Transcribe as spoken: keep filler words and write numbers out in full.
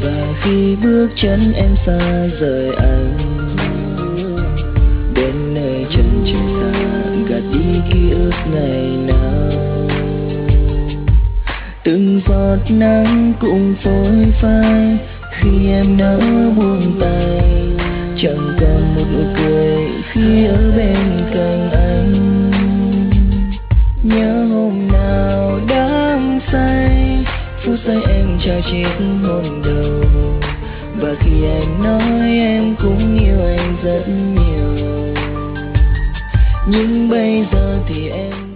Và khi bước chân em xa rời anh, đến nơi chân trời xa gạt đi ký ức ngày nào. Từng giọt nắng cũng phôi phai khi em nỡ buông tay, chẳng còn một nụ cười khi ở bên cạnh anh. Nhớ hôm nào đang say, phút giây em trao chiếc hôn đầu, và khi anh nói em cũng yêu anh rất nhiều, nhưng bây giờ thì em